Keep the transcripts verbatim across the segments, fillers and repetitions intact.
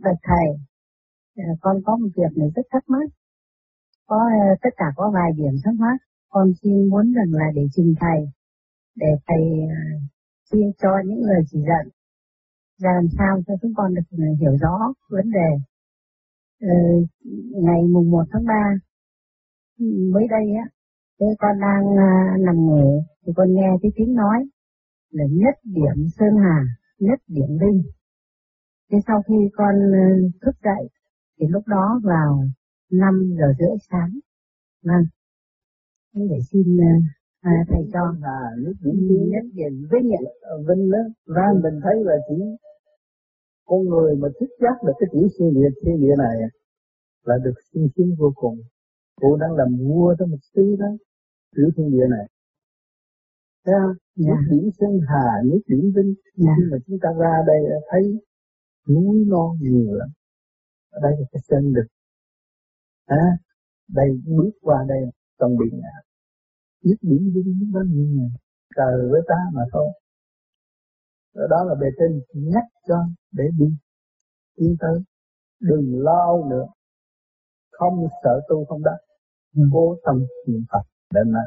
Bạch thầy, con có một việc này rất thắc mắc. Có tất cả có vài điểm thắc mắc. Con xin muốn rằng là để trình thầy, để thầy xin cho những lời chỉ dẫn, làm sao cho chúng con được hiểu rõ vấn đề. Ừ, ngày mùng một tháng ba mới đây á, thế con đang nằm ngủ thì con nghe cái tiếng nói là nhất điểm Sơn Hà, nhất điểm Vinh. Thế sau khi con thức dậy thì lúc đó vào năm giờ rưỡi sáng. Vâng, để xin à, thầy cho. À, nhất điểm Vinh, nhất điểm Vinh ạ. Vinh đó. Vâng, mình thấy là chỉ con người mà thức giác được cái tiểu thiên địa thiên địa này là được sung sướng vô cùng. Cô đang làm vua trong một xứ đó, tiểu thiên địa này. Thấy không? Dạ. Nhất điểm Sơn Hà, nhất điểm Vinh. Dạ. Khi mà chúng ta ra đây thấy núi non nhiều lắm. Ở đây là cái chân được. À, đây bước qua đây trong biển ngã. Nhất điểm Vinh đó như trời với ta mà thôi. Đó là bề trên nhắc cho để đi tiến tới, đừng lo nữa, không sợ tu không đắc, ừ. Cố tâm niệm Phật đến nay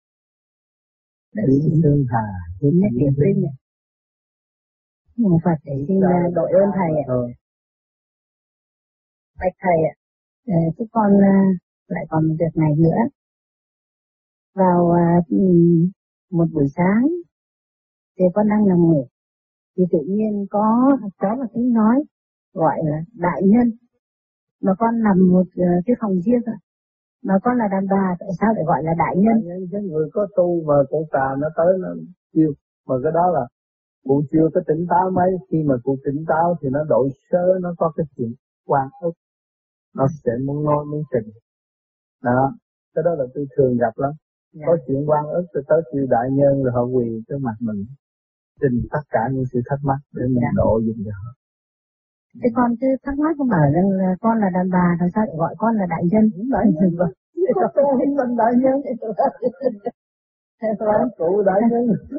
điểm Sơn Hà, điểm nhất điểm Vinh. Một Phật để xin đội ơn thầy ạ. Ừ. Bạch thầy ạ, chúng con lại còn một việc này nữa. Vào một buổi sáng thì con đang nằm ngủ thì tự nhiên có có một tiếng nói gọi là đại nhân, mà con nằm một cái phòng riêng ạ, mà con là đàn bà, tại sao lại gọi là đại nhân? Cái người có tu mà cụ tà nó tới nó chiêu, mà cái đó là cụ chưa có tỉnh táo mấy. Khi mà cụ tỉnh táo thì nó đội sớ, nó có cái chuyện quan ức, nó sẽ muốn nói muốn trình đó. Cái đó là tôi thường gặp lắm. Dạ. Có chuyện quan ức tôi tới kêu đại nhân rồi họ quỳ trước mặt mình, trình tất cả những sự thắc mắc để mình dạ. độ dùm cho họ. Thế con cứ thắc mắc không bảo rằng là con là đàn bà, tại sao lại gọi con là đại nhân? Đại nhân rồi. Có tu hình mình đại nhân. Vâng, cụ đại nhân.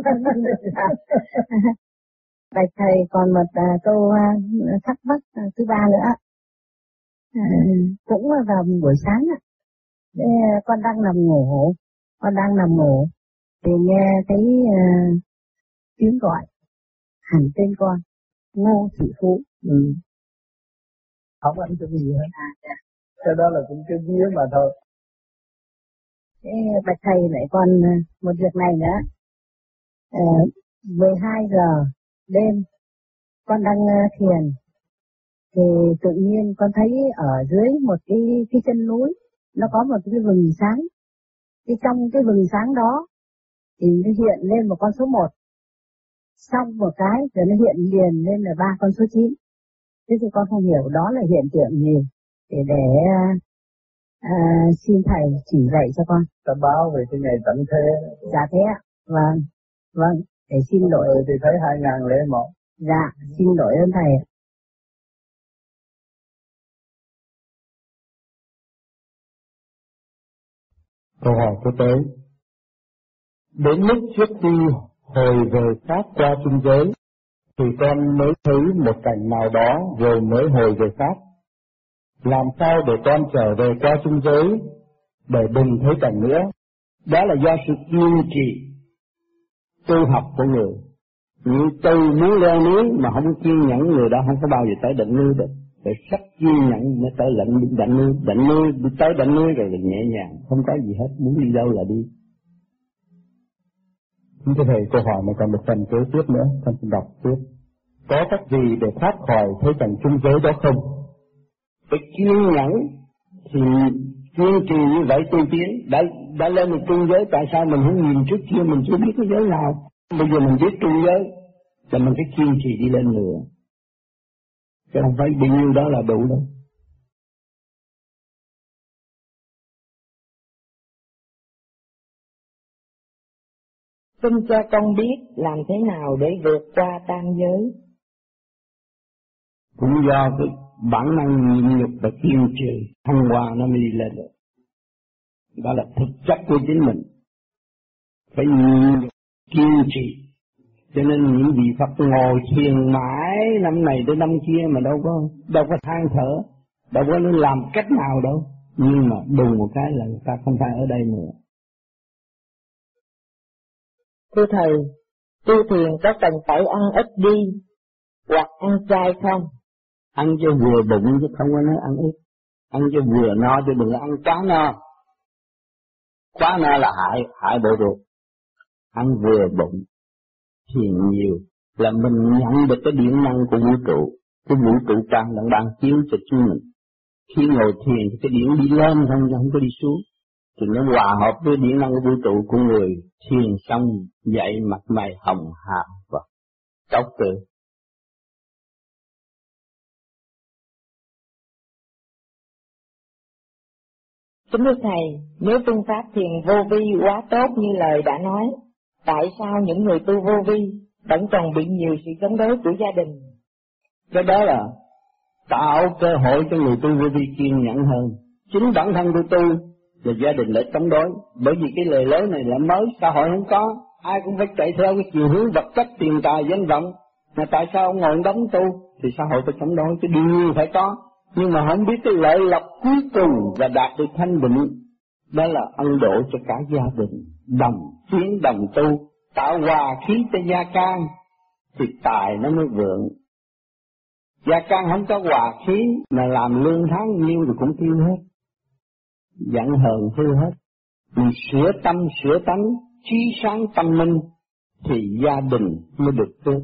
Bạch thầy còn một uh, câu uh, thắc mắc uh, thứ ba nữa. Uh, cũng vào buổi sáng ạ. Uh, con đang nằm ngủ, con đang nằm ngủ thì nghe thấy uh, tiếng gọi hẳn tên con, Ngô Thị Phú. Ừ. Không ăn cái gì hết. À, dạ. Cái đó là cũng cái vía mà thôi. Thế bạch thầy lại còn một việc này nữa. À, mười hai giờ đêm con đang thiền thì tự nhiên con thấy ở dưới một cái cái chân núi nó có một cái vầng sáng. Cái trong cái vầng sáng đó thì nó hiện lên một con số một. Xong một cái rồi nó hiện liền lên là ba con số chín. Thế thì con không hiểu đó là hiện tượng gì, để để à, xin thầy chỉ dạy cho con. Ta báo về cái ngày tận thế. Dạ thế ạ. Vâng, vâng, để xin lỗi. Thì thấy hai ngàn lẻ một. Dạ, xin lỗi ơn thầy. Câu hỏi của tới. Đến lúc trước khi hồi về Pháp qua trung giới, thì con mới thấy một cảnh nào đó rồi mới hồi về Pháp. Làm sao để con trở về qua trung giới để đừng thấy cảnh nữa? Đó là do sự kiên trì tu học của người. Như tôi muốn leo núi mà không kiên nhẫn, người đó không có bao giờ tới đỉnh núi được. Phải rất kiên nhẫn mới tới lạnh đỉnh núi, đỉnh núi tới đỉnh núi rồi là nhẹ nhàng, không có gì hết, muốn đi đâu là đi. Thưa thầy, câu hỏi này còn một phần kế tiếp nữa, con xin đọc tiếp. Có cách gì để thoát khỏi thế cảnh trung giới đó không? Phải kiên nhẫn thì kiên trì như vậy tu tiến. Đã, đã lên một trung giới, tại sao mình không nhìn trước kia mình chưa biết cái giới nào? Bây giờ mình biết trung giới là mình phải kiên trì đi lên nữa. Chứ không phải bao nhiêu đó là đủ đâu. Xin cho con biết làm thế nào để vượt qua tam giới. Cũng do cái bản năng nhịn nhục và kiên trì, thăng hoa nó mới đi lên được. Đó là thực chất của chính mình. Phải nhịn nhục, kiên trì, Cho nên những vị Phật ngồi thiền mãi năm này tới năm kia mà đâu có đâu có than thở, đâu có nên làm cách nào đâu. Nhưng mà đùng một cái là người ta không phải ở đây nữa. Thưa Thầy, tu thiền có cần phải ăn ít đi hoặc ăn chay không? Ăn cho vừa bụng chứ không có nói ăn ít. Ăn cho vừa no chứ đừng ăn quá no. Quá no là hại, hại bộ ruột. Ăn vừa bụng, thiền nhiều là mình nhận được cái điện năng của vũ trụ. Cái vũ trụ càng đang đang chiếu cho chúng mình. Khi ngồi thiền thì cái điện đi lên không, không có đi xuống. Thì nó hòa hợp với điện năng của vũ trụ của người. Thiền xong dậy mặt mày hồng hào và tróc tự. Kính thưa Thầy, nếu phương pháp thiền vô vi quá tốt như lời đã nói, tại sao những người tu vô vi vẫn còn bị nhiều sự chống đối của gia đình? Cái đó là tạo cơ hội cho người tu vô vi kiên nhẫn hơn. Chính bản thân tôi tu là gia đình lại chống đối. Bởi vì cái lề lối này là mới, xã hội không có. Ai cũng phải chạy theo cái chiều hướng vật chất, tiền tài, danh vọng. Mà tại sao ông ngồi đóng tu thì xã hội phải chống đối, cái điều phải có. Nhưng mà không biết cái lợi lộc cuối cùng và đạt được thanh định, đó là ân độ cho cả gia đình, đồng chiến đồng tu, tạo hòa khí cho gia can, thì tài nó mới vượng. Gia can không có hòa khí mà làm lương tháng nhiêu thì cũng tiêu hết, giận hờn hư hết. Mình sửa tâm sửa tánh, trí sáng tâm minh thì gia đình mới được tốt.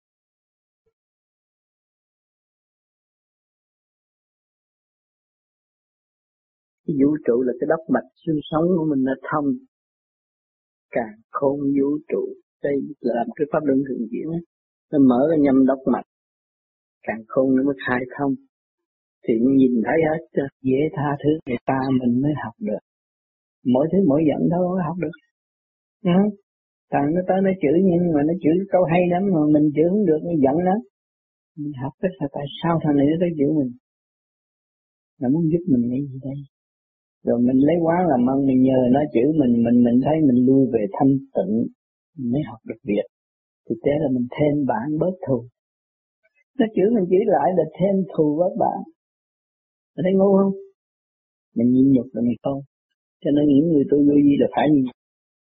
Cái vũ trụ là cái đốc mạch xương sống của mình nó thông, càng khôn vũ trụ. Đây là làm cái pháp luân thường chuyển, nó mở cái nhâm đốc mạch, càng khôn nó mới khai thông. Thì nhìn thấy hết, dễ tha thứ người ta mình mới học được. Mỗi thứ mỗi giận đâu có học được. Ừ. Thằng nó tới nó chửi nhưng mà nó chửi câu hay lắm mà mình chửi không được, nó giận lắm. Mình học cái là tại sao thằng này nó tới chửi mình? Nó muốn giúp mình cái gì đây? Rồi mình lấy quá làm ơn, mình nhờ nó chửi mình, mình mình thấy mình lui về thanh tịnh, mình mới học được việc. Thực tế là mình thêm bạn bớt thù. Nó chửi mình chửi lại là thêm thù bớt bạn. Mình thấy ngu không? Mình nhịn nhục rồi mình không. Cho nên những người tu vô vi là phải nhịn nhục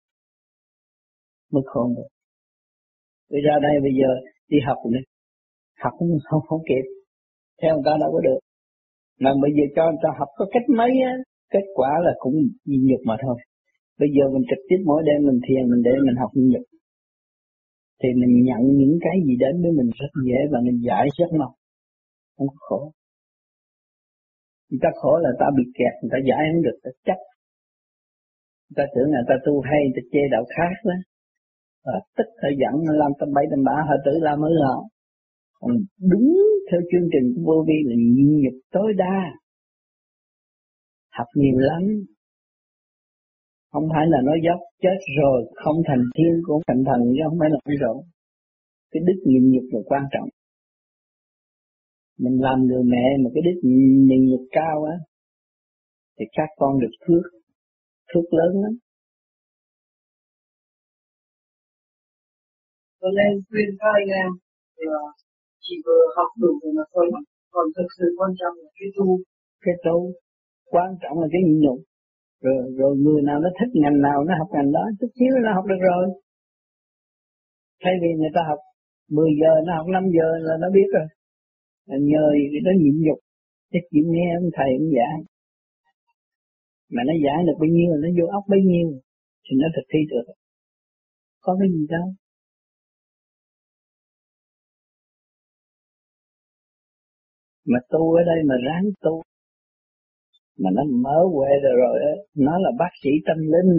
mới khôn được. Bây ra đây bây giờ đi học này, học không không, không kịp, theo người ta đâu có được. Mà bây giờ cho người ta học có cách mấy á, kết quả là cũng nhịn nhục mà thôi. Bây giờ mình trực tiếp mỗi đêm mình thiền mình để mình học nhịn nhục, thì mình nhận những cái gì đến với mình rất dễ và mình giải rất mau, không có khổ. Người ta khổ là ta bị kẹt, người ta giải không được, ta chấp. Người ta tưởng là ta tu hay, ta chê đạo khác đó. Họ tức, họ giận, họ làm tâm bậy tâm bạ, họ tự làm hư họ. Còn đúng theo chương trình của vô vi là nhịn nhục tối đa. Học nhiều lắm. Không phải là nói dốc, chết rồi, không thành thiên cũng thành thần, chứ không phải là nói rồi. Cái đức nhịn nhục là quan trọng. Mình làm người mẹ mà cái đức nhịn nhục cao á, thì các con được phước, phước lớn lắm. Tôi nên khuyên các anh em chỉ vừa học đủ rồi mà thôi, còn thực sự quan trọng là cái tu. Cái tu quan trọng là cái nhịn nhục. Rồi, rồi người nào nó thích ngành nào nó học ngành đó, chút xíu nó học được rồi. Thay vì người ta học mười giờ, nó học năm giờ là nó biết rồi. Nhờ cái đó nhịn nhục, cái chịu nghe ông thầy ông dạy. Mà nó giải được bao nhiêu, nó vô óc bấy nhiêu, thì nó thực thi được. Có cái gì đâu. Mà tu ở đây mà ráng tu, mà nó mở huệ rồi rồi á, nó là bác sĩ tâm linh.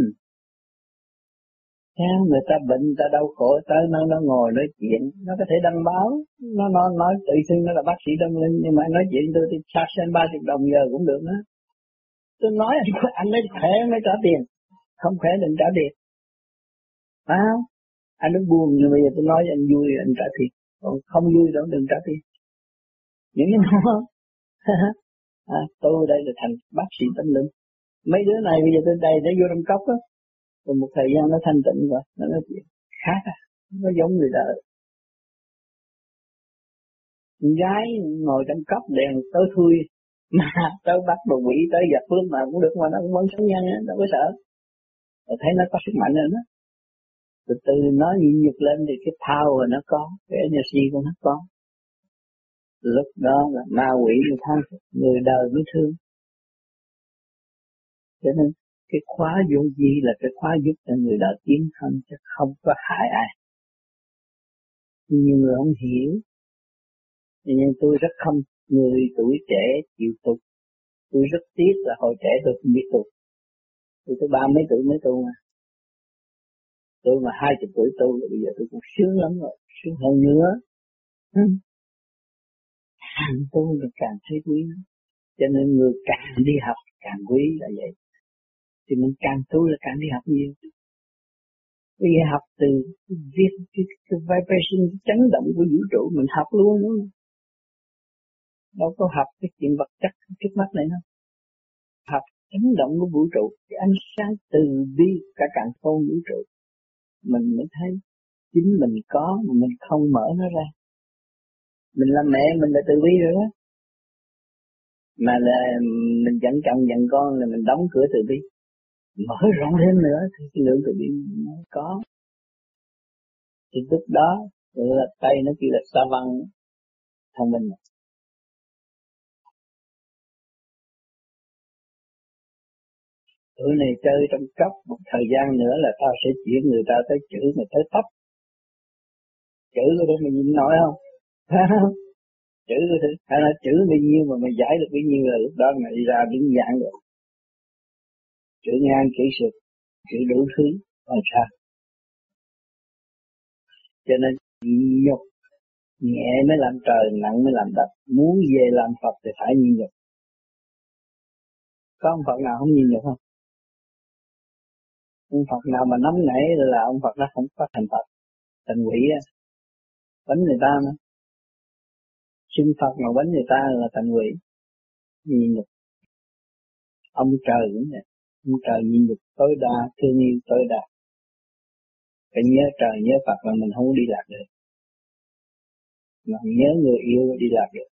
Theo người ta bệnh, người ta đau khổ, tới nó nó ngồi nói chuyện, nó có thể đăng báo, nó nó nói tự xưng nó là bác sĩ tâm linh, nhưng mà nói chuyện tôi thì sát sen ba chục đồng giờ cũng được đó. Tôi nói anh anh ấy khỏe mới trả tiền, không khỏe đừng trả tiền. Phải không? Anh nó buồn nhưng bây giờ tôi nói anh vui anh trả tiền, còn không vui đâu đừng trả tiền. Những cái đó à, tôi đây là thành bác sĩ tâm linh. Mấy đứa này bây giờ tôi đầy để vô trong cốc á, rồi một thời gian nó thanh tịnh rồi, nó nói chuyện khác à. nó giống người đời. Con gái ngồi trong cốc đèn tối thui mà tới bắt đồ quỷ tới giật lúc mà cũng được, mà nó cũng vẫn sống nhân á, đâu có sợ. Rồi thấy nó có sức mạnh rồi đó. Từ từ nó nhịn nhục lên thì cái power nó có, cái energy của nó có. Lúc đó là ma quỷ người than, người đời mới thương. Cho nên cái khóa vô vi là cái khóa giúp cho người đời tiến thân, chứ không có hại ai. Nhiều người không hiểu. Nhưng tôi rất không, người tuổi trẻ chịu tục. Tôi rất tiếc là hồi trẻ tôi không biết tục. Tôi tới ba mấy tuổi mới tu mà. Tôi mà hai chục tuổi tu là bây giờ tôi cũng sướng lắm rồi, sướng hơn nữa. Càng tu là càng thấy quý. Cho nên người càng đi học càng quý là vậy. Thì mình càng tu là càng đi học nhiều. Bây giờ học từ viết cái, cái vibration, cái chấn động của vũ trụ mình học luôn nữa. Đâu có học cái chuyện vật chất trước mắt này đâu. Học chấn động của vũ trụ, cái ánh sáng từ bi cả càn khôn vũ trụ. Mình mới thấy chính mình có mà mình không mở nó ra. Mình là mẹ mình là từ bi rồi đó. Mà là mình giận chồng giận con là mình đóng cửa từ bi. Mở rộng thêm nữa thì cái lượng từ bi nó có. Thì lúc đó là tay nó kêu là sa văn thông minh. Tụi này chơi trong cốc một thời gian nữa là tao sẽ chuyển người ta tới chữ này tới tóc. Chữ của tôi mình nhìn nói không? Chữ của tôi, hay là chữ bao nhiêu mà mày giải được bao nhiêu là lúc đó mày đi ra biến dạng rồi. Chữ ngang, chữ sụt, chữ đủ thứ, làm sao? Cho nên nhục, nhẹ mới làm trời, nặng mới làm đất. Muốn về làm Phật thì phải nhịn nhục. Có ông Phật nào không nhịn nhục không? Ông Phật nào mà nắm nảy là ông Phật đó không có thành Phật. Thành quỷ á. Bánh người ta mà. Xin Phật mà bánh người ta là thành quỷ. Nhịn nhục. Ông trời cũng vậy. Ông trời nhịn nhục tối đa, thương yêu tối đa. Phải nhớ trời nhớ Phật là mình không đi lạc được. Mà nhớ người yêu đi lạc được.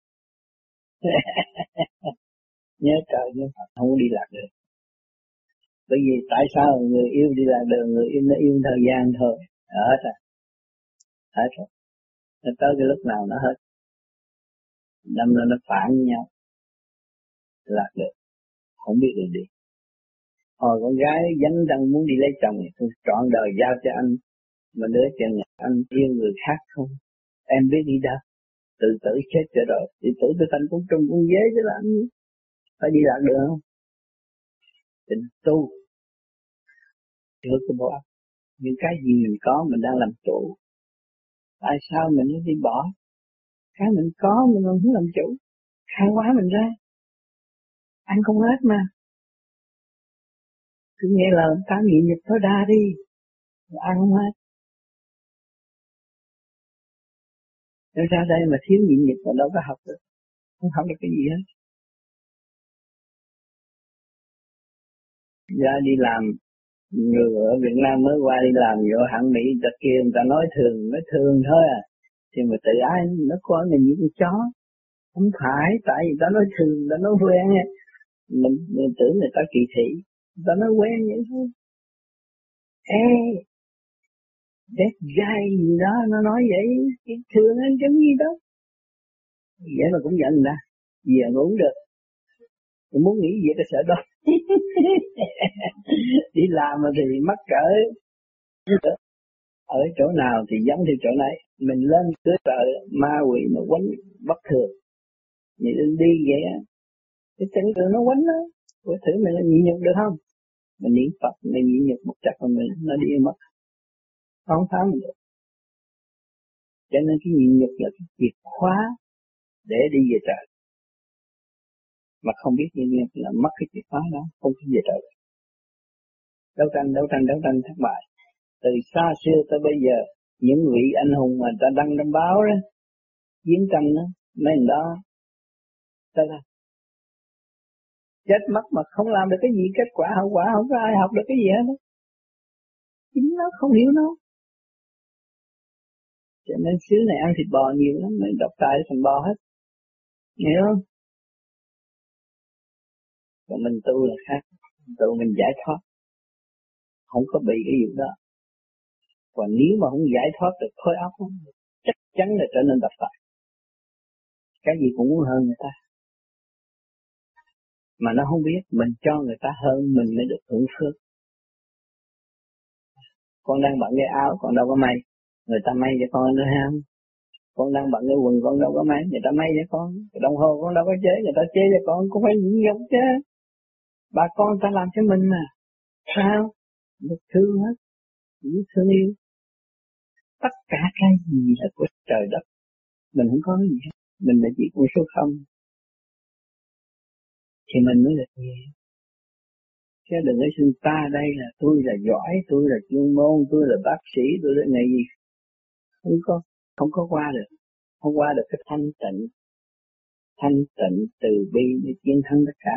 Nhớ trời nhớ Phật không đi lạc được. Bởi vì tại sao người yêu đi lạc đường, người yêu nó yêu thời gian thôi. Hết rồi. Hết rồi. Nó tới cái lúc nào nó hết. Đâm ra nó phản với nhau. Lạc được. Không biết đường đi. Hồi con gái dấn răng muốn đi lấy chồng, tôi trọn đời giao cho anh. Mà đứa chừng anh yêu người khác không. Em biết đi đâu. Tự tử chết cho rồi. Tự tử tôi thành cũng trung cũng dễ chứ làm gì. Phải đi lạc được không? Tình tu. Chưa có bỏ. Những cái gì mình có mình đang làm chủ. Tại sao mình đi bỏ? Cái mình có mình không làm chủ. Khai hóa mình ra. Ăn không hết mà. Cứ nghe lời ta nhịn nhục tối đa đi. Ăn không hết. Nếu ra đây mà thiếu nhịn nhục mà đâu có học được. Không học được cái gì hết. Ra đi làm. Người ở Việt Nam mới qua đi làm vô hãng Mỹ ta kia người ta nói thường, nói thường thôi à. Thì mà tự ai nó coi mình như con chó. Không phải, tại vì ta nói thường, ta nói quen á. Mình, mình tưởng người ta kỳ thị, người ta nói quen vậy thôi. Ê, đẹp dai gì đó, nó nói vậy, cái thường anh chẳng gì đó. Vậy mà cũng giận người ta, về mà uống được. Mình muốn nghĩ gì cái sợ đó. Đi làm mà thì mắc cỡ. Ở chỗ nào thì giống theo chỗ này. Mình lên cửa trời ma quỷ nó quánh bất thường. Mình đi vậy á. Cái chân tự nó quánh đó. Có thử mình nhịn nhục được không? Mình niệm Phật, mình nhịn nhục một chắc mà mình nó đi mất. Không phá mình được. Cho nên cái nhịn nhục là cái chìa khóa để đi về trời. Mà không biết nhịn nhục là mất cái chìa khóa đó, không có về trời. Đấu tranh, đấu tranh, đấu tranh thất bại. Từ xa xưa tới bây giờ, những vị anh hùng mà ta đăng trong báo đó, chiến tranh đó, mấy người đó, ta là chết mất mà không làm được cái gì, kết quả hậu quả không có ai học được cái gì hết. Chính nó không hiểu nó. Cho nên xứ này ăn thịt bò nhiều lắm, mới độc tài thành bò hết. Hiểu không? Còn mình tu là khác. Tu mình giải thoát. Không có bị cái vụ đó. Còn nếu mà không giải thoát được khối óc, chắc chắn là trở nên độc tài. Cái gì cũng muốn hơn người ta. Mà nó không biết, mình cho người ta hơn mình mới được hưởng phước. Con đang bận cái áo, con đâu có may. Người ta may cho con nữa ham. Con đang bận cái quần, con đâu có may. Người ta may cho con. Cái đồng hồ con đâu có chế, người ta chế cho con. Con phải nhịn nhục chứ. Bà con ta làm cho mình mà. Sao? Được thương hết. Chỉ thương yêu. Tất cả cái gì là của trời đất. Mình không có gì hết. Mình là chỉ con số không. Thì mình mới được gì. Chứ đừng có xưng ta đây là tôi là giỏi, tôi là chuyên môn, tôi là bác sĩ, tôi là này gì. Không có, không có qua được. Không qua được cái thanh tịnh. Thanh tịnh từ bi để chiến thắng tất cả.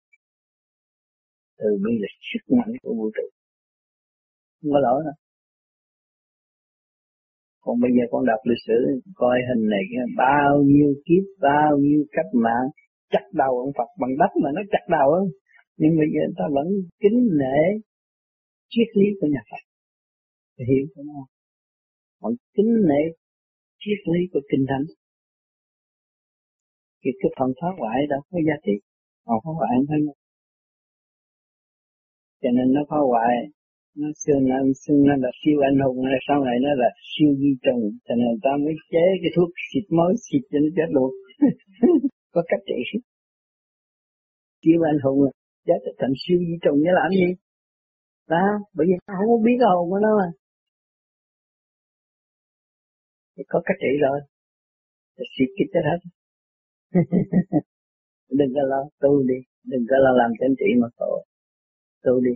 Từ bi là sức mạnh của vũ trụ. Không có lỗi đâu. Còn bây giờ con đọc lịch sử, coi hình này kia, bao nhiêu kiếp, bao nhiêu cách mạng, chặt đầu ông Phật bằng đất mà nó chặt đầu không? Nhưng bây giờ người ta vẫn kính nể triết lý của nhà Phật. Hiểu không? Vẫn kính nể triết lý của Kinh Thánh. Cái, cái phần thoát ngoại đâu có giá trị. Còn phá hoại không thấy đâu. Cho nên nó phá hoại, nó xưa nó, xưa nó là siêu anh hùng, sau này nó là siêu di trùng. Cho nên người ta mới chế cái thuốc xịt mới xịt cho nó chết luôn. Có cách trị. Siêu anh hùng là chết thành siêu di trùng để làm gì? Đó, bởi vì nó không có biết cái hồn của nó mà. Thì có cách trị rồi. Thì xịt cái chết hết. Đừng có lo, tu đi. Đừng có lo làm chánh trị mà khổ. Tu đi.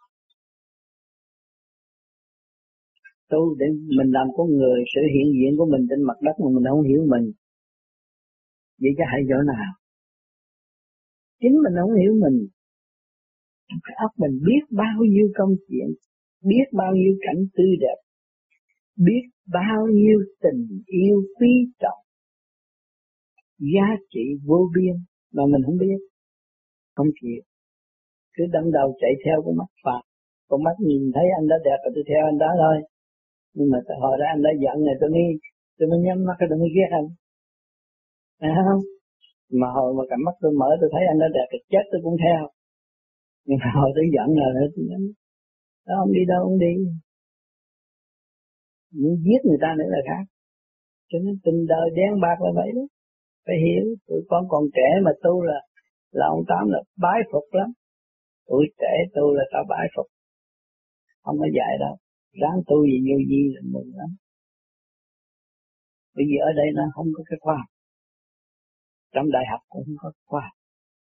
Tu để mình làm con người, sự hiện diện của mình trên mặt đất mà mình không hiểu mình. Vậy chứ hãy chỗ nào? Chính mình không hiểu mình. Cái óc mình biết bao nhiêu công chuyện, biết bao nhiêu cảnh tươi đẹp, biết bao nhiêu tình yêu quý trọng, giá trị vô biên mà mình không biết, không chịu. Cứ đâm đầu chạy theo con mắt phạt, con mắt nhìn thấy anh đó đẹp rồi tôi theo anh đó thôi. Nhưng mà hồi đó anh đã giận này tôi mới, tôi mới nhắm mắt tôi mới ghét anh. Phải không? Mà hồi mà cặp mắt tôi mở tôi thấy anh đó đẹp thì chết tôi cũng theo. Nhưng mà hồi tôi giận rồi tôi nhắm. Đó ông đi đâu ông đi. Muốn giết người ta nữa là khác. Cho nên tình đời đen bạc là vậy đó. Phải hiểu, tụi con còn trẻ mà tu là, là ông Tám là bái phục lắm. Tuổi trẻ tu là tao bái phục. Không có dạy đâu. Ráng tu gì nhiều gì là mừng lắm. Bởi vì ở đây nó không có cái khoa học. Trong đại học cũng không có khoa học.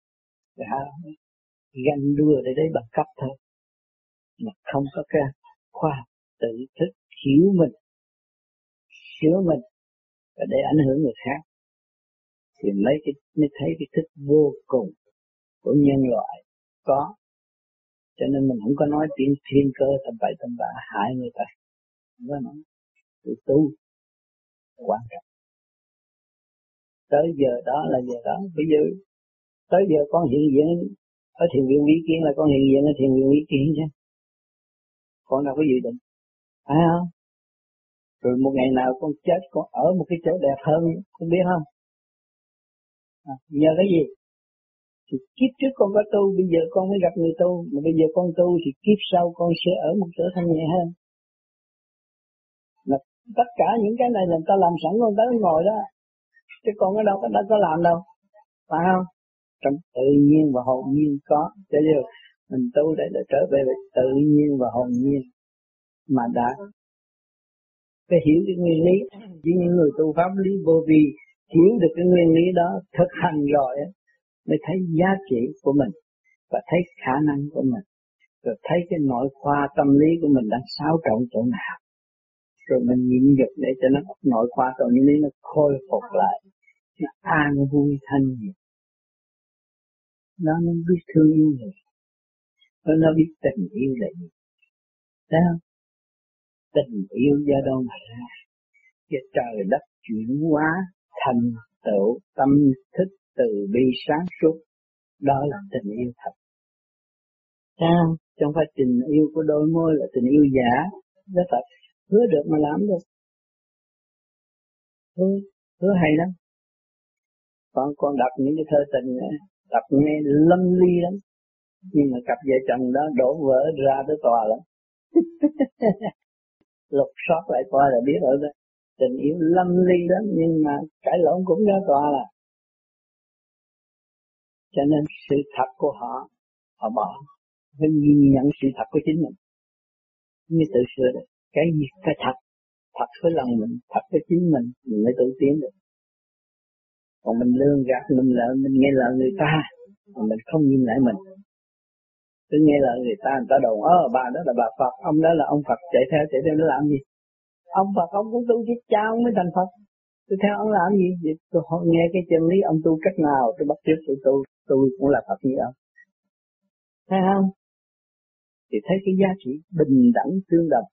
Ganh đua để đấy bằng cấp thôi. Mà không có cái khoa học tự thức hiểu mình, sửa mình và để ảnh hưởng người khác. Thì mấy cái mới thấy cái thức vô cùng của nhân loại có. Cho nên mình không có nói tiếng thiên cơ tầm bậy tầm bạ hại người ta. Không có nói. Tự tu quan trọng. Tới giờ đó là giờ đó. Bây giờ tới giờ con hiện diện ở thiền viện Mỹ Kiến là con hiện diện ở thiền viện Mỹ Kiến chứ. Con đâu có dự định. Phải không? Rồi một ngày nào con chết con ở một cái chỗ đẹp hơn, con biết không? À, nhờ cái gì? Thì kiếp trước con có tu, bây giờ con mới gặp người tu, mà bây giờ con tu thì kiếp sau con sẽ ở một chỗ thanh nhẹ hơn. Mà tất cả những cái này là người ta làm sẵn con tới ngồi đó, chứ con ở đâu có đã có làm đâu, phải không? Trong tự nhiên và hồn nhiên có, cho nên mình tu để, để trở về với tự nhiên và hồn nhiên mà đã phải hiểu cái nguyên lý. Chỉ những người tu pháp lý vô vi hiểu được cái nguyên lý đó, thực hành rồi mới thấy giá trị của mình và thấy khả năng của mình, rồi thấy cái nội khoa tâm lý của mình đang xáo trộn chỗ nào, rồi mình nhịn nhục để cho nó nội khoa tâm lý nó khôi phục lại, nó an vui thanh nhẹ. Nó nó biết thương yêu người, nó nó biết tình yêu là gì, thấy không? Tình yêu do đâu mà ra? cái trời đất chuyển hóa thành tựu tâm thức từ bi sáng suốt, đó là tình yêu thật. Sao? Chứ không phải tình yêu của đôi môi là tình yêu giả, đó thật, hứa được mà làm được. Hứa, hứa hay lắm. Con con đọc những cái thơ tình này, đọc nghe lâm ly lắm, nhưng mà cặp vợ chồng đó đổ vỡ ra tới tòa lắm. Lục soát lại coi là biết ở đây. Tình yêu lâm ly lắm, nhưng mà cãi lộn cũng ra tòa là. Cho nên sự thật của họ, họ bỏ, phải nhìn nhận sự thật của chính mình. Như tự sửa được, cái gì phải thật, thật với lòng mình, thật với chính mình, mình mới tự tiến được. Còn mình lương gạt, mình lợi, mình nghe lời người ta, mà mình không nhìn lại mình. Cứ nghe lời người ta, người ta đồn, ơ bà đó là bà Phật, ông đó là ông Phật, chạy theo, chạy theo nó làm gì? Ông Phật, ông cũng tu chứ cha ông mới thành Phật. Tôi theo ông làm gì? Vậy tôi nghe cái chân lý ông tu cách nào, tôi bắt chước tôi tu, tôi cũng là Phật như ông. Thấy không? Thì thấy cái giá trị bình đẳng tương đồng.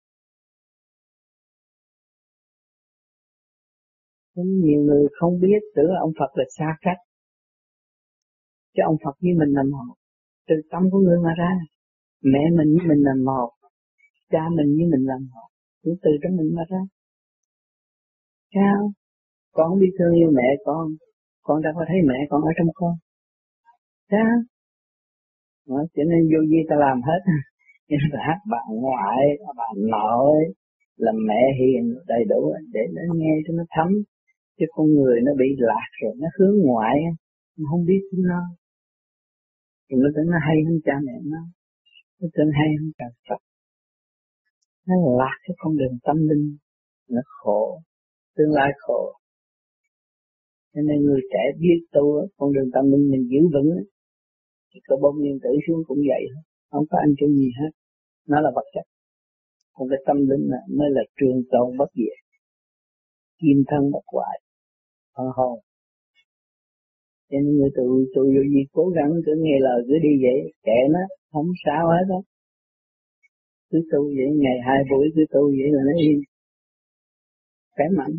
Nên nhiều người không biết tưởng là ông Phật là xa cách. Chứ ông Phật với mình là một, từ tâm của người mà ra. Mẹ mình với mình là một, cha mình với mình là một, cũng từ trong mình mà ra. Sao? Con không biết thương yêu mẹ con, con đã có thấy mẹ con ở trong con. Sao? Đó, cho nên vô vi ta làm hết. Nhưng mà hát bà ngoại, bà nội, làm mẹ hiền đầy đủ để nó nghe cho nó thấm. Chứ con người nó bị lạc rồi, nó hướng ngoại, nó không biết nó. Thì nó tưởng nó hay hơn cha mẹ nó, nó tưởng hay hơn cả Phật. Nó lạc cái con đường tâm linh, nó khổ, tương lai khổ. Cho nên người trẻ biết tu, con đường tâm linh mình giữ vững, thì có bông nguyên tử xuống cũng vậy, không có anh chung gì hết, nó là vật chất. Còn cái tâm linh này mới là trường tồn bất diệt, kim thân bất hoại, phần hồn. Cho nên người tự tự vô gì cố gắng cứ nghe lời cứ đi vậy, kệ nó, không sao hết đó. Cứ tu vậy, ngày hai buổi cứ tu vậy là nó yên. Cái mạnh.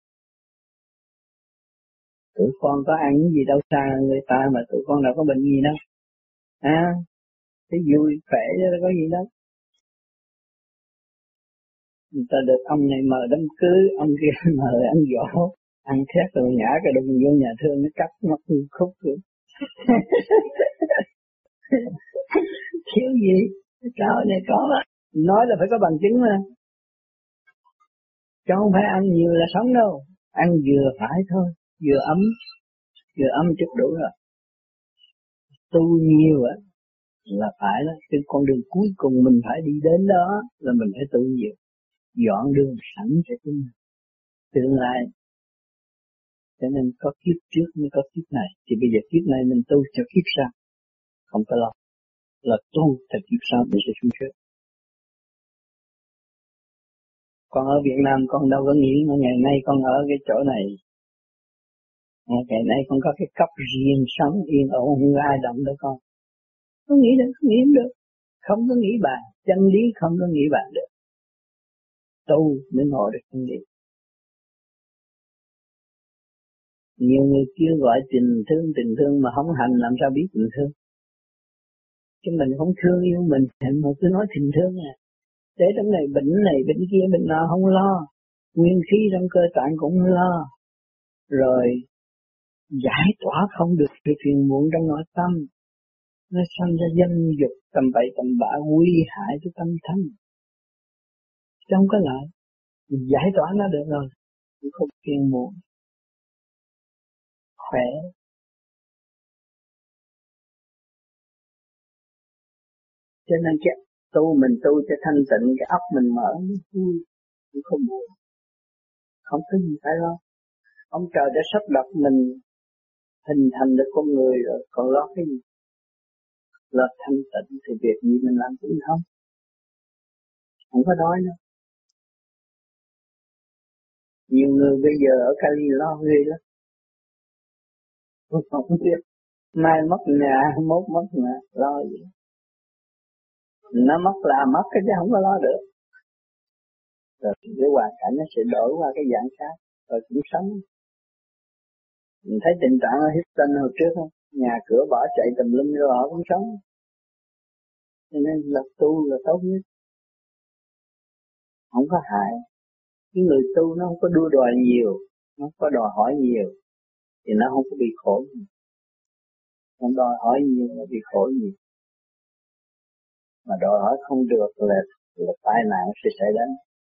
Tụi con có ăn gì đâu xa người ta mà tụi con đâu có bệnh gì đâu. À, cái vui, khỏe chứ đâu có gì đâu. Người ta được ông này mời đám cưới, ông kia mời ăn dỗ, ăn thét rồi nhả cái đùng vô nhà thương nó cắt mất khúc rồi. Thiếu gì? Trời này có á. Nói là phải có bằng chứng mà. Chứ không phải ăn nhiều là sống đâu. Ăn vừa phải thôi, vừa ấm, vừa ấm chút đủ rồi. Tu nhiều á là phải đó. Trên con đường cuối cùng mình phải đi đến đó là mình phải tu nhiều. Dọn đường sẵn cho chúng mình. Tương lai. Cho nên có kiếp trước mới có kiếp này. Thì bây giờ kiếp này mình tu cho kiếp sau. Không có lo. Là tu cho kiếp sau mình sẽ xuống trước. Còn ở Việt Nam con đâu có nghĩ mà ngày nay con ở cái chỗ này. Ngày nay con có cái cấp riêng sống yên ổn không ai động đâu con. Không nghĩ được, không nghĩ được. Không có nghĩ bàn, chân lý không có nghĩ bàn được. Tu mới ngồi được chân lý. Nhiều người kêu gọi tình thương, tình thương mà không hành làm sao biết tình thương. Chứ mình không thương yêu mình, mà cứ nói tình thương à. Để trong này bệnh này, bệnh kia, bệnh nọ không lo. Nguyên khí trong cơ tạng cũng không lo. Rồi giải tỏa không được sự phiền muộn trong nội tâm. Nó sanh ra danh dục tầm bậy tầm bạ nguy hại cho tâm thân. Không có lợi. Giải tỏa nó được rồi. Không phiền muộn. Khỏe. Cho nên cái tu mình tu cho thanh tịnh, cái óc mình mở, vui, cũng không buồn. Không có gì phải lo. Ông trời đã sắp đặt mình hình thành được con người rồi, còn lo cái gì? Lo thanh tịnh thì việc gì mình làm cũng không. Không có đói nữa. Nhiều người bây giờ ở Cali lo ghê lắm. Không biết. Mai mất nhà, mốt mất nhà, lo gì? Nó mất là mất cái chứ không có lo được. Rồi cái hoàn cảnh nó sẽ đổi qua cái dạng khác, rồi cũng sống. Mình thấy tình trạng ở Houston hồi trước không? Nhà cửa bỏ chạy tùm lum rồi họ cũng sống. Cho nên là tu là tốt nhất. Không có hại. Cái người tu nó không có đua đòi nhiều, nó không có đòi hỏi nhiều, thì nó không có bị khổ nhiều. Không đòi hỏi nhiều mà bị khổ nhiều. Mà đòi hỏi không được là, là tai nạn sẽ xảy đến.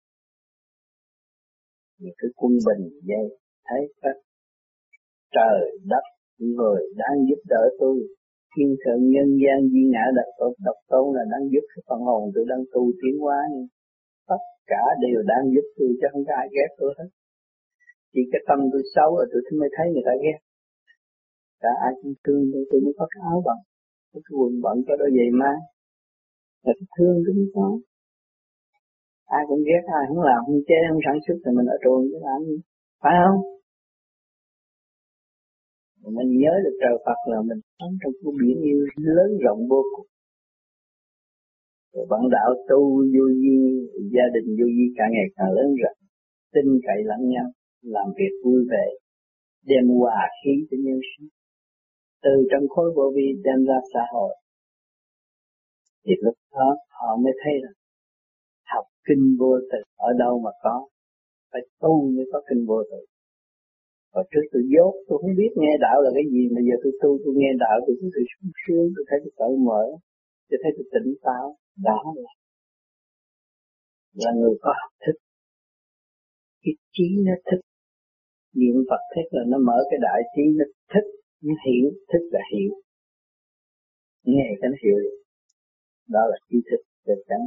Vì cái quân bình vậy, thấy các trời đất người đang giúp đỡ tôi, thiên thượng nhân gian di ngã độc tôn, độc tôn là đang giúp cái phần hồn tôi đang tu tiến hóa này. Tất cả đều đang giúp tôi chứ không có ai ghét tôi hết. Chỉ cái tâm tôi xấu rồi tôi mới thấy người ta ghét. Cả ai cũng thương tôi, tôi mới có cái áo bận, có cái quần bận, có đôi giày má. Người ta thương tôi mới có. Ai cũng ghét, ai không làm, không chế, không sản xuất thì mình ở trường chứ làm gì, phải không? Mình nhớ được trời Phật là mình sống trong cái biển yêu lớn rộng vô cùng. Rồi bạn đạo tu vô vi, gia đình vô vi càng ngày càng lớn rộng, tin cậy lẫn nhau, làm việc vui vẻ, đem hòa khí cho nhân sinh. Từ trong khối vô vi đem ra xã hội. Thì lúc đó họ mới thấy là học kinh vô tự ở đâu mà có, phải tu mới có kinh vô tự. Hồi trước tôi dốt, tôi không biết nghe đạo là cái gì, mà giờ tôi tu, tôi nghe đạo, tôi thấy tôi sung sướng, tôi thấy tôi cởi mở, tôi thấy tôi tỉnh táo. Đó là, là người có học thức. Cái trí nó thức. Niệm Phật thức là nó mở cái đại trí, nó thức, nó hiểu, thức là hiểu. Nghe cái nó hiểu được. Đó là trí thức chắc chắn.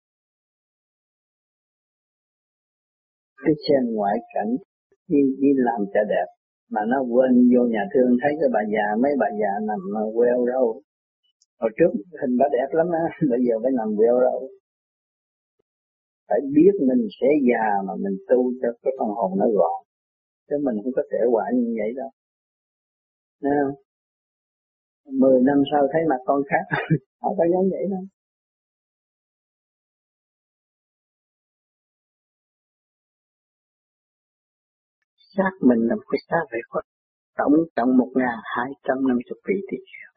Cái xem ngoại cảnh, đi, đi làm cho đẹp, mà nó quên vô nhà thương thấy cái bà già, mấy bà già nằm queo râu. Hồi trước hình bà đẹp lắm á, bây giờ phải nằm queo râu. Phải biết mình sẽ già mà mình tu cho cái phần hồn nó gọn, chứ mình không có thể quả như vậy đâu. Thấy không? Mười năm sau thấy mặt con khác, không phải giống vậy đâu. Xác mình là một cái xác phải có tổng trọng một ngàn hai trăm năm mươi vị tỷ triệu.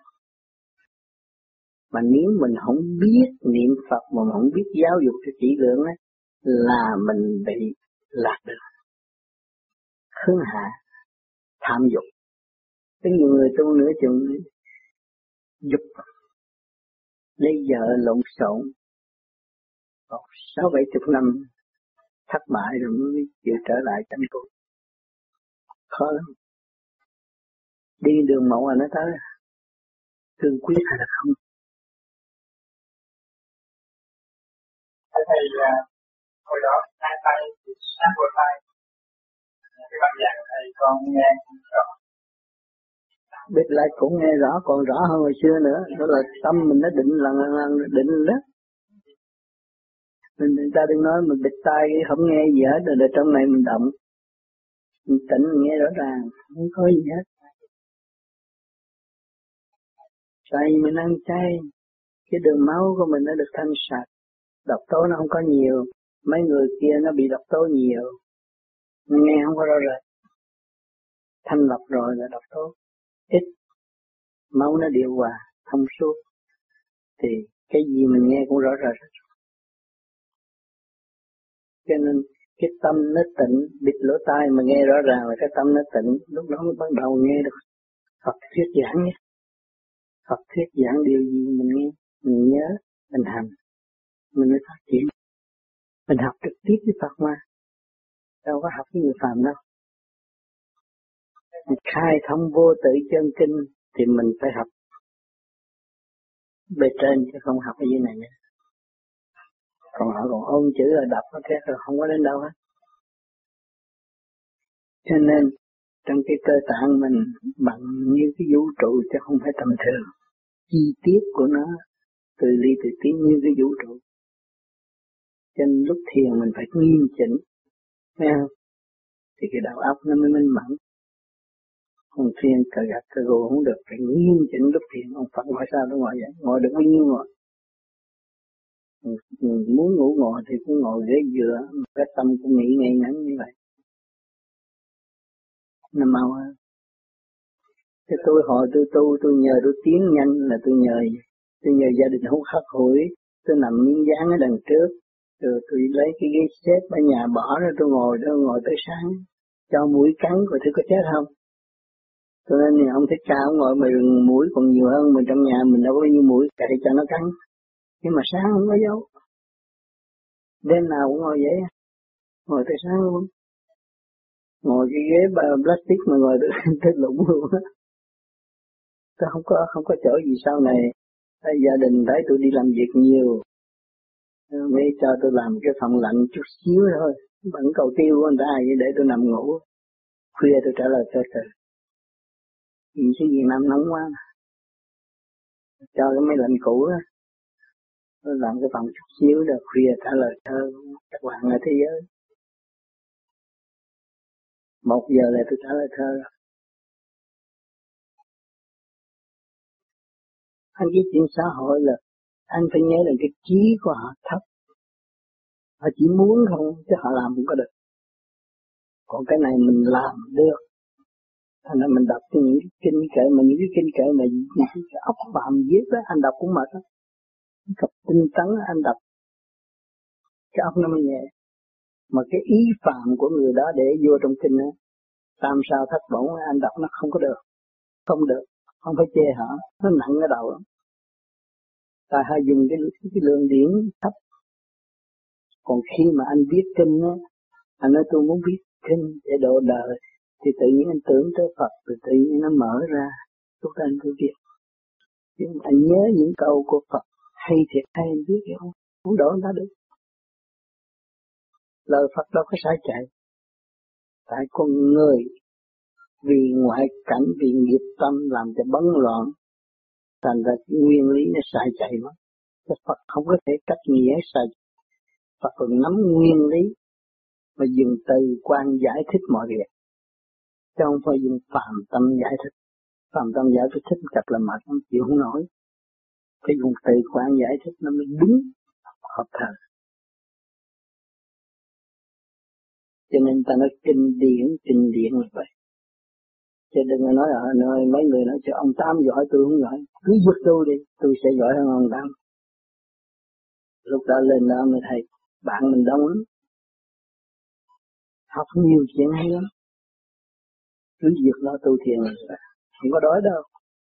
Mà nếu mình không biết niệm Phật mà mình không biết giáo dục cho kỹ lưỡng ấy, là mình bị lạc đường, hướng hạ, tham dục. Cái nhiều người tu nữa chừng dục, lấy vợ lộn xộn, sáu bảy chục năm thất bại rồi mới chịu trở lại chánh tu. Khó lắm. Đi đường mẫu là nó tới, cương quyết hay là không? Thầy uh, hồi đó hai tay sát vào tay, cái bản dạng thầy còn nghe cũng rõ. Biết lại cũng nghe rõ, còn rõ hơn hồi xưa nữa. Đó là tâm mình nó định lần lần lần định đó. Mình người ta đừng nói mình bịt tai không nghe gì hết, rồi, rồi trong này mình động, mình tỉnh mình nghe rõ ràng, không có gì hết. Chay mình ăn chay, cái đường máu của mình nó được thanh sạch, độc tố nó không có nhiều. Mấy người kia nó bị độc tố nhiều, nghe không có rõ rệt. Thanh lọc rồi là độc tố ít, máu nó điều hòa, thông suốt, thì cái gì mình nghe cũng rõ rệt. Cho nên cái tâm nó tịnh, bịt lỗ tai mà nghe rõ ràng là cái tâm nó tịnh, lúc đó mới bắt đầu nghe được Phật thuyết giảng nhé. Phật thuyết giảng điều gì mình nghe, mình nhớ, mình hành, mình mới phát triển. Mình học trực tiếp với Phật mà, đâu có học với người phàm đâu. Mình khai thông vô tự chân kinh thì mình phải học bề trên chứ không học ở dưới này nữa. Còn họ còn ôn chữ là đọc nó khác rồi không có đến đâu hết. Cho nên trong cái cơ tạng mình bằng như cái vũ trụ chứ không phải tầm thường. Chi tiết của nó từ ly từ tí như cái vũ trụ. Cho nên lúc thiền mình phải nghiêm chỉnh, thấy không? Thì cái đầu óc nó mới minh mẫn. Còn thiền cờ gạt cờ gồ không được, phải nghiêm chỉnh lúc thiền. Ông Phật ngồi sao nó ngồi vậy, ngồi được bao nhiêu ngồi. Muốn ngủ ngồi thì cũng ngồi ghế dựa, cái tâm cũng nghĩ ngay ngắn như vậy. Nó mau hơn. Thế tôi hỏi tôi tu, tôi nhờ tôi tiến nhanh là tôi nhờ tôi nhờ gia đình không khắc hủi, tôi nằm miếng dán ở đằng trước, rồi tôi lấy cái ghế xếp ở nhà bỏ ra tôi ngồi đó ngồi tới sáng, cho mũi cắn coi thử có chết không. Cho nên thì ông thích ca ông ngồi mà mũi còn nhiều hơn mình trong nhà mình đâu có bao nhiêu mũi cậy cho nó cắn, nhưng mà sáng không có dấu. Đêm nào cũng ngồi vậy, ngồi tới sáng luôn, ngồi cái ghế plastic mà ngồi tới tới lủng luôn á. Tôi không có không có chỗ gì sau này. Tại gia đình thấy tôi đi làm việc nhiều, mới cho tôi làm cái phòng lạnh chút xíu thôi, bận cầu tiêu của người ta vậy để tôi nằm ngủ. Khuya tôi trả lời cho trời. Vì cái Việt Nam nóng quá mà. Cho cái máy lạnh cũ á, tôi làm cái phòng chút xíu rồi khuya trả lời thơ các bạn ở thế giới. Một giờ là tôi trả lời thơ rồi. Anh cái chuyện xã hội là anh phải nhớ là cái trí của họ thấp. Họ chỉ muốn không, chứ họ làm không có được. Còn cái này mình làm được. Thành ra mình đọc những cái kinh kệ mà những cái kinh kệ mà những cái ốc phạm viết đó, anh đọc cũng mệt đó. Cặp tinh tấn anh đọc, cái ốc nó mới nhẹ. Mà cái ý phạm của người đó để vô trong kinh đó, tam sao thất bổn anh đọc nó không có được. Không được, không phải chê họ, nó nặng ở đầu lắm. Tại họ dùng cái, cái lượng điển thấp. Còn khi mà anh viết kinh á, anh nói tôi muốn viết kinh để độ đời, thì tự nhiên anh tưởng tới Phật, rồi tự nhiên nó mở ra, lúc anh tôi viết. Nhưng anh nhớ những câu của Phật, hay thiệt hay anh viết không, không đổ người ta được. Lời Phật đâu có sai chạy. Tại con người vì ngoại cảnh, vì nghiệp tâm làm cho bấn loạn, thành ra nguyên lý nó sai chạy mất. Cái Phật không có thể cách nghĩa sai. Phật còn nắm nguyên lý mà dùng từ quan giải thích mọi việc, chứ không phải dùng phàm tâm giải thích. Phàm tâm giải thích thích chặt là mệt, không chịu không nổi. Phải dùng từ quan giải thích nó mới đúng hợp thời. Cho nên ta nói kinh điển, kinh điển là vậy. Chứ đừng có nói ở nơi mấy người nói cho ông Tám giỏi tôi không giỏi, cứ giật tôi đi, tôi sẽ giỏi hơn ông Tám. Lúc đó lên đó mới thầy, bạn mình đông lắm, học nhiều chuyện hay lắm, cứ việc lo tu thiền là không có đói đâu.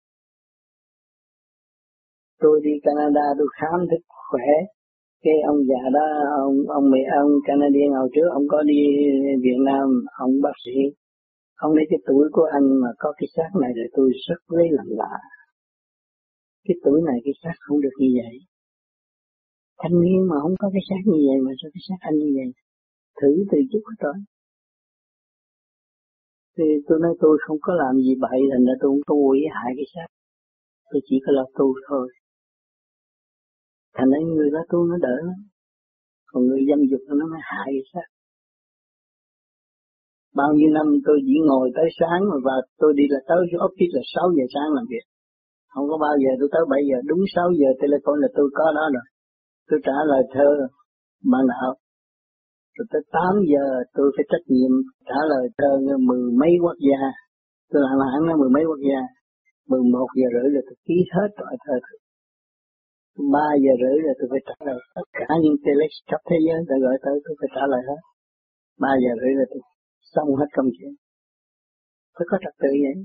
Tôi đi Canada tôi khám thức khỏe, cái ông già đó, ông ông Mỹ, ông Canadian hồi trước, ông có đi Việt Nam, ông bác sĩ, ông lấy cái tuổi của anh mà có cái xác này rồi tôi rất lấy làm lạ. Cái tuổi này cái xác không được như vậy. Thanh niên mà không có cái xác như vậy mà sao cái xác anh như vậy? Thử từ chút hết rồi. Thì tôi nói tôi không có làm gì bậy, thành ra tôi không có hủy hại cái xác. Tôi chỉ có là tu thôi. Thành ra người đó tu nó đỡ lắm. Còn người dâm dục nó mới hại cái xác. Bao nhiêu năm tôi chỉ ngồi tới sáng và tôi đi là tới cái office là sáu giờ sáng làm việc. Không có bao giờ tôi tới bảy giờ, đúng sáu giờ telephone là tôi có đó rồi. Tôi trả lời thơ ban đạo. Rồi tới tám giờ tôi phải trách nhiệm trả lời thơ mười mấy quốc gia. Tôi làm hẳn là mười mấy quốc gia. mười một giờ rưỡi là tôi ký hết rồi thơ. ba giờ rưỡi là tôi phải trả lời tất cả những telex khắp thế giới đã gọi tới tôi phải trả lời hết. ba giờ rưỡi là tôi xong hết công chuyện. Phải có trật tự vậy.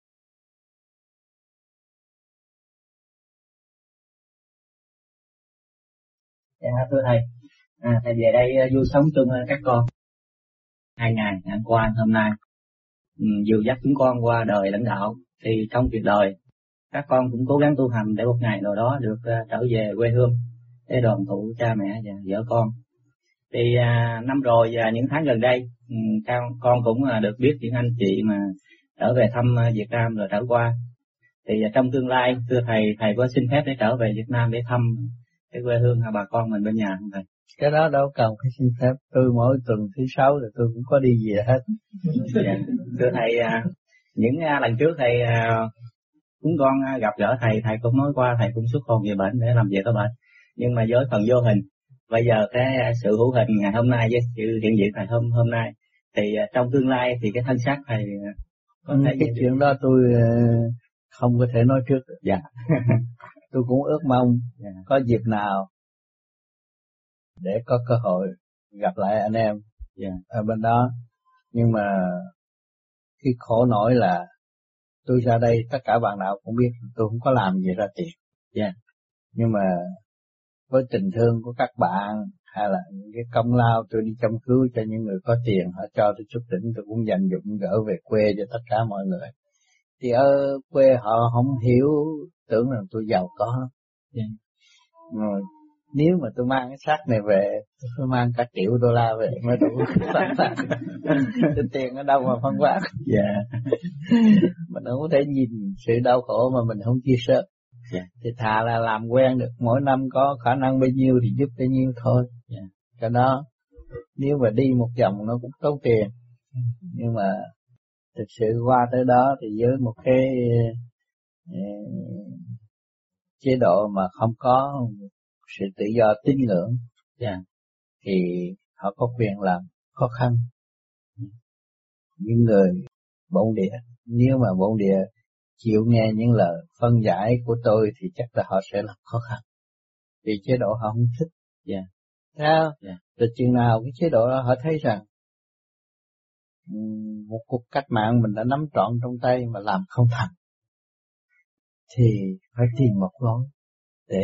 Dạ thưa thầy, à, thầy về đây vui sống chung với các con. Hai ngày hôm qua hôm nay ừ, dìu dắt chúng con qua đời lãnh đạo. Thì trong việc đời các con cũng cố gắng tu hành để một ngày nào đó được uh, trở về quê hương để đoàn tụ cha mẹ và vợ con. Thì uh, năm rồi và những tháng gần đây um, con cũng uh, được biết những anh chị mà trở về thăm uh, Việt Nam rồi trở qua. Thì uh, trong tương lai thưa thầy, thầy có xin phép để trở về Việt Nam để thăm cái quê hương bà con mình bên nhà không thầy? Cái đó đâu cần phải xin phép. Tôi mỗi tuần thứ sáu rồi tôi cũng có đi về hết. Dạ. Thưa thầy, những lần trước thầy chúng con gặp gỡ thầy, thầy cũng nói qua thầy cũng xuất hồn về bệnh để làm việc ở bệnh. nhưng mà với phần vô hình. Bây giờ cái sự hữu hình ngày hôm nay với sự hiện diện ngày hôm hôm nay thì trong tương lai thì cái thân xác thầy có ừ, thể cái chuyện đó tôi không có thể nói trước. Dạ. Tôi cũng ước mong dạ. có dịp nào để có cơ hội gặp lại anh em dạ. ở bên đó. Nhưng mà cái khổ nổi là tôi ra đây tất cả bạn nào cũng biết tôi không có làm gì ra tiền. Dạ. Nhưng mà với tình thương của các bạn hay là những cái công lao tôi đi chăm cứu cho những người có tiền, họ cho tôi chút đỉnh, tôi cũng dành dụm gỡ về quê cho tất cả mọi người. Thì ở quê họ không hiểu, tưởng rằng tôi giàu có lắm. Yeah. Rồi, nếu mà tôi mang cái xác này về, tôi phải mang cả triệu đô la về mới đủ sẵn sàng. Cái tiền ở đâu mà phân phát. Dạ. Mình không có thể nhìn sự đau khổ mà mình không chia sẻ. Yeah. Thì thà là làm quen được, mỗi năm có khả năng bao nhiêu thì giúp bấy nhiêu thôi. Yeah. Cho đó, nếu mà đi một vòng nó cũng tốn tiền. Nhưng mà thực sự qua tới đó thì với một cái uh, chế độ mà không có sự tự do tín ngưỡng, yeah. thì họ có quyền làm khó khăn. Những người bổn địa, nếu mà bổn địa chịu nghe những lời phân giải của tôi thì chắc là họ sẽ làm khó khăn. Vì chế độ họ không thích. Yeah. Thấy không? Yeah. Từ chừng nào cái chế độ đó họ thấy rằng một cuộc cách mạng mình đã nắm trọn trong tay mà làm không thành, thì phải tìm một lối để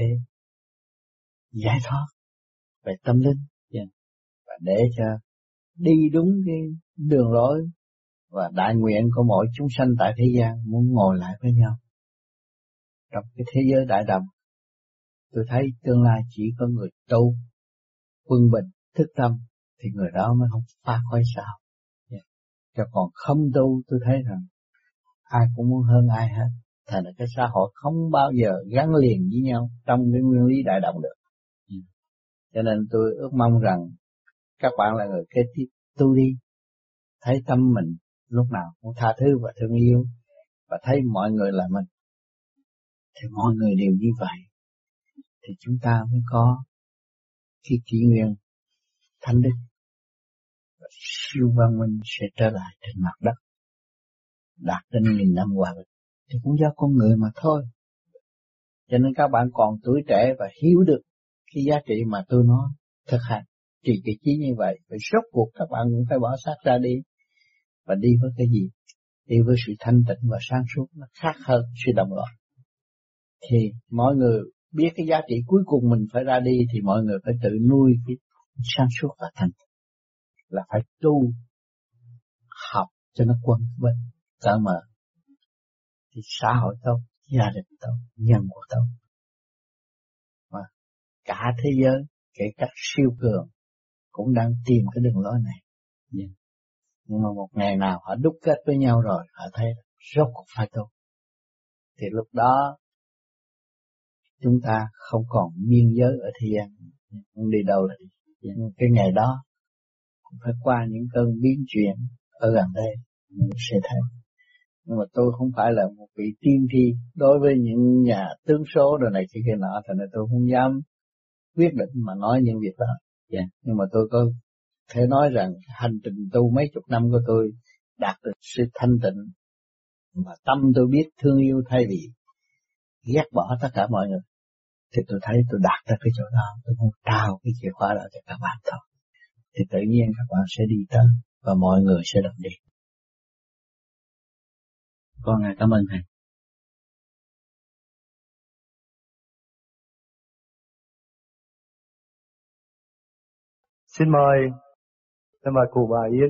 giải thoát về tâm linh. Yeah. Và để cho đi đúng cái đường lối và đại nguyện của mỗi chúng sanh tại thế gian muốn ngồi lại với nhau. Trong cái thế giới đại đồng, tôi thấy tương lai chỉ có người tu, quân bình, thức tâm thì người đó mới không phá khỏi sao. Yeah. Cho còn không tu, tôi thấy rằng ai cũng muốn hơn ai hết. Thành ra cái xã hội không bao giờ gắn liền với nhau trong cái nguyên lý đại đồng được. Yeah. Cho nên tôi ước mong rằng các bạn là người kế tiếp tu đi, thấy tâm mình lúc nào cũng tha thứ và thương yêu, và thấy mọi người là mình, thì mọi người đều như vậy, thì chúng ta mới có cái kỷ nguyên thánh đức, và siêu văn minh sẽ trở lại trên mặt đất, đạt đến nghìn năm hòa bình. Thì cũng do con người mà thôi. Cho nên các bạn còn tuổi trẻ và hiểu được cái giá trị mà tôi nói, thực hành trì cái chí như vậy, phải rốt cuộc các bạn cũng phải bỏ xác ra đi và đi với cái gì? Đi với sự thanh tịnh và sáng suốt, nó khác hơn sự đồng loạn. Thì mọi người biết cái giá trị cuối cùng mình phải ra đi, thì mọi người phải tự nuôi cái sáng suốt và thanh tịnh, là phải tu học cho nó quân bình cỡ mở, thì xã hội tốt, gia đình tốt, nhân của tốt, và cả thế giới kể cả siêu cường cũng đang tìm cái đường lối này. Yeah. Nhưng mà một ngày nào họ đúc kết với nhau rồi, họ thấy rốt cuộc phải tốt, thì lúc đó chúng ta không còn biên giới ở thế gian, không đi đâu là đi. Yeah. Cái ngày đó cũng phải qua những cơn biến chuyển ở gần đây mình sẽ thấy. Nhưng mà tôi không phải là một vị tiên tri đối với những nhà tướng số rồi này kia kia nọ, thành ra tôi không dám quyết định mà nói những việc đó. Yeah. Nhưng mà tôi có thể nói rằng hành trình tu mấy chục năm của tôi đạt được sự thanh tịnh, và tâm tôi biết thương yêu thay vì ghét bỏ tất cả mọi người, thì tôi thấy tôi đạt được cái chỗ đó. Tôi muốn trao cái chìa khóa đó cho các bạn thôi, thì tự nhiên các bạn sẽ đi tới và mọi người sẽ đồng đi. Con cảm ơn thầy. Xin mời, xin mời cụ bà Yến.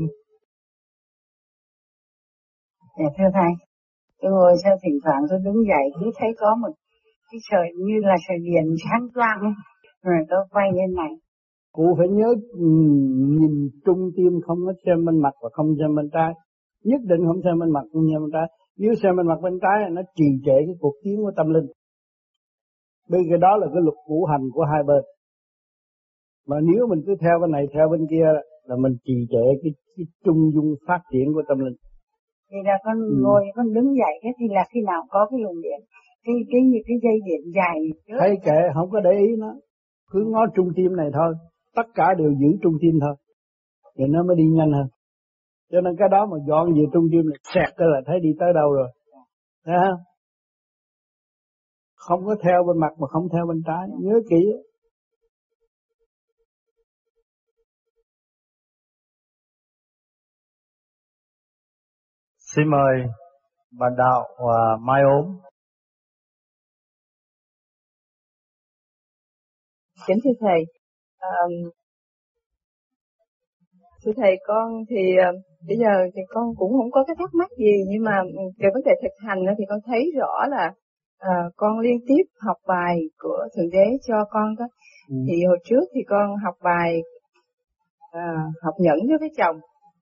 Dạ thưa thầy, tôi ngồi sao thỉnh thoảng tôi đứng dậy cứ thấy có một cái sợi như là sợi điện sáng choang, rồi tôi quay lên này. Cụ phải nhớ nhìn trung tim, không có xem bên mặt và không xem bên trái. Nhất định không xem bên mặt, không xem bên trái. Nếu xem bên mặt bên trái nó trì trệ cái cuộc chiến của tâm linh. Bây giờ đó là cái luật ngũ hành của hai bên. Mà nếu mình cứ theo bên này theo bên kia là mình trì trệ cái, cái trung dung phát triển của tâm linh. Thì là con ừ. ngồi con đứng dậy thế thì là khi nào có cái luồng điện, cái cái như cái dây điện dài. Thấy kệ, không có để ý nó. Cứ ngó trung tim này thôi, tất cả đều giữ trung tim thôi, thì nó mới đi nhanh hơn. Cho nên cái đó mà dọn về trung tim này xẹt cái là thấy đi tới đâu rồi. Thấy không? Không có theo bên mặt mà không theo bên trái, nhớ kỹ. Xin mời bạn Đạo và Mai Ốm. Kính thưa thầy, um, thưa thầy con thì uh, bây giờ thì con cũng không có cái thắc mắc gì, nhưng mà về vấn đề thực hành thì con thấy rõ là uh, con liên tiếp học bài của Thượng Đế cho con đó. Ừ. Thì hồi trước thì con học bài uh, học nhẫn đối với chồng.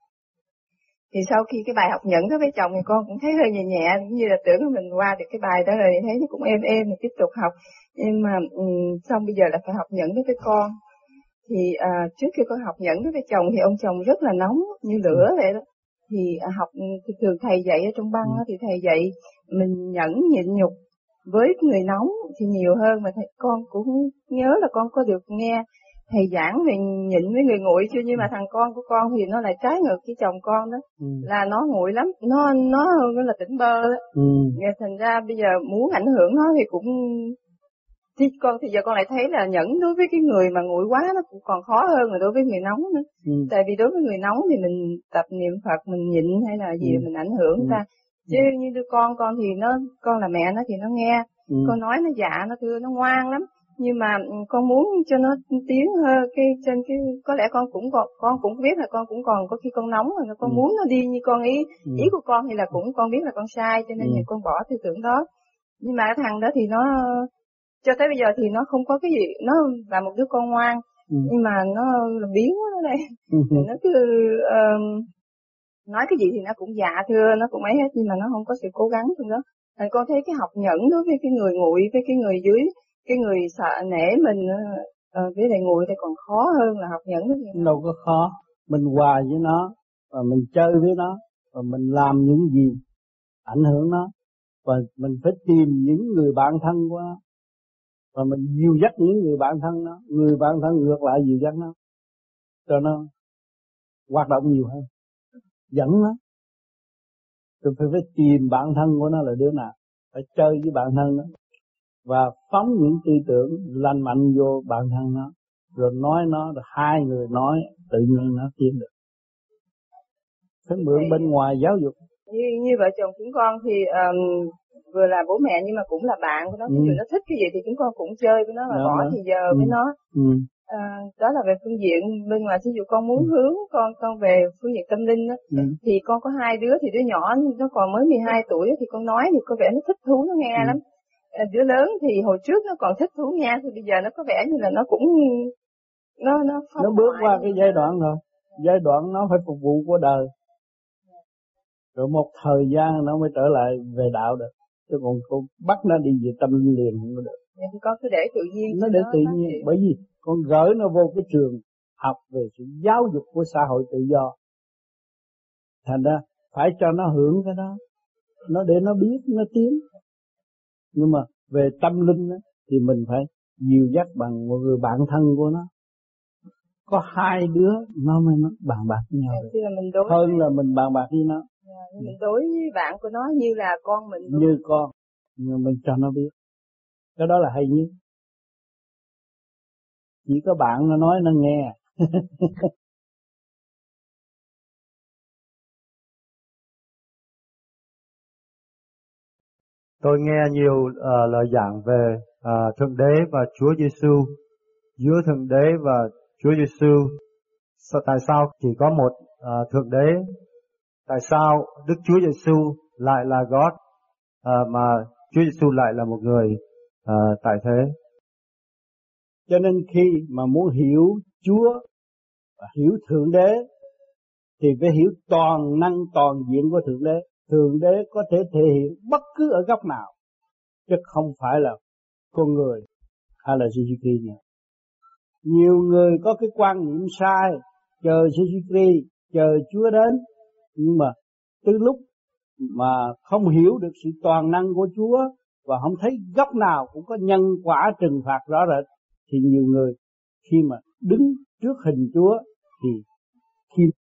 Thì sau khi cái bài học nhẫn đối với chồng thì con cũng thấy hơi nhẹ nhẹ, cũng như là tưởng là mình qua được cái bài đó rồi, thấy nó cũng êm êm thì tiếp tục học. Nhưng mà um, xong bây giờ là phải học nhẫn đối với con. Thì à, trước khi con học nhẫn đối với chồng thì ông chồng rất là nóng như lửa vậy đó. Thì à, học thì thường thầy dạy ở trong băng đó, thì thầy dạy mình nhẫn nhịn nhục với người nóng thì nhiều hơn. Mà thầy, con cũng nhớ là con có được nghe thầy giảng về nhịn với người nguội chưa, nhưng mà thằng con của con thì nó lại trái ngược với chồng con đó. Ừ. Là nó nguội lắm, nó nó nó là tỉnh bơ đó. Ừ. Thành ra bây giờ muốn ảnh hưởng nó thì cũng thì con thì giờ con lại thấy là nhẫn đối với cái người mà nguội quá nó cũng còn khó hơn là đối với người nóng nữa. Ừ. Tại vì đối với người nóng thì mình tập niệm Phật, mình nhịn hay là gì, ừ. mình ảnh hưởng người ta. Ừ. Chứ như đứa con con thì nó, con là mẹ nó thì nó nghe, ừ. con nói nó dạ, nó thưa, nó ngoan lắm. Nhưng mà con muốn cho nó tiến hơn cái trên cái, có lẽ con cũng còn, con cũng biết là con cũng còn có khi con nóng rồi, con ừ. muốn nó đi như con ý, ừ. ý của con thì là cũng con biết là con sai, cho nên ừ. con bỏ tư tưởng đó. Nhưng mà cái thằng đó thì nó cho tới bây giờ thì nó không có cái gì, nó là một đứa con ngoan, ừ. nhưng mà nó là biến quá đó đây. Ừ. Nó cứ uh, nói cái gì thì nó cũng dạ thưa, nó cũng ấy hết, nhưng mà nó không có sự cố gắng trong đó. Thành con thấy cái học nhẫn đối với cái người nguội, với cái người dưới, cái người sợ nể mình uh, với lại nguội thì còn khó hơn là học nhẫn với người. Đâu có khó, mình hòa với nó và mình chơi với nó và mình làm những gì ảnh hưởng nó, và mình phải tìm những người bạn thân của nó và mình dìu dắt những người bạn thân nó, người bạn thân ngược lại dìu dắt nó cho nó hoạt động nhiều hơn, dẫn nó. Rồi phải, phải tìm bạn thân của nó là đứa nào, phải chơi với bạn thân nó và phóng những tư tưởng lành mạnh vô bạn thân nó, rồi nói nó, rồi hai người nói tự nhiên nó tiến được. Phải mượn thì, bên ngoài giáo dục. Như như vợ chồng chúng con thì um, vừa là bố mẹ nhưng mà cũng là bạn của nó. Ví dụ ừ. nó thích cái gì thì chúng con cũng chơi với nó, mà đó, bỏ đó. thì giờ ừ. với nó. Ừ. À, đó là về phương diện bên ngoài. Ví dụ con muốn ừ. hướng con con về phương diện tâm linh đó, ừ. thì con có hai đứa, thì đứa nhỏ nó còn mới mười hai tuổi thì con nói thì có vẻ nó thích thú, nó nghe ừ. lắm. À, đứa lớn thì hồi trước nó còn thích thú nghe, thì bây giờ nó có vẻ như là nó cũng nó nó nó bước qua cái giai đoạn rồi, giai đoạn nó phải phục vụ của đời, rồi một thời gian nó mới trở lại về đạo được. Chứ còn con bắt nó đi về tâm linh liền không có được. Thì con cứ để tự nhiên. Nó để tự nhiên, bởi vì con gửi nó vô cái trường học về sự giáo dục của xã hội tự do. Thành ra phải cho nó hưởng cái đó, nó để nó biết, nó tiến. Nhưng mà về tâm linh đó, thì mình phải dìu dắt bằng một người bạn thân của nó. Có hai đứa nó mới nó bàn bạc với nhau được. Hơn là mình bàn bạc với nó. Yeah, mình đối với bạn của nó như là con mình luôn. Như con, nhưng mình cho nó biết. Cái đó là hay nhất. Chỉ có bạn nó nói nó nghe. Tôi nghe nhiều uh, lời giảng về uh, Thượng Đế và Chúa Giêsu, giữa Thượng Đế và Chúa Giêsu. Tại sao chỉ có một uh, Thượng Đế? Tại sao Đức Chúa Giêsu lại là God uh, mà Chúa Giêsu lại là một người uh, tại thế? Cho nên khi mà muốn hiểu Chúa và hiểu Thượng Đế thì phải hiểu toàn năng toàn diện của Thượng Đế. Thượng Đế có thể thể hiện bất cứ ở góc nào, chứ không phải là con người hay là giê xê Christ nữa. Nhiều người có cái quan niệm sai, chờ giê xê Christ, chờ Chúa đến, nhưng mà từ lúc mà không hiểu được sự toàn năng của Chúa và không thấy góc nào cũng có nhân quả trừng phạt rõ rệt, Thì nhiều người khi mà đứng trước hình Chúa thì khi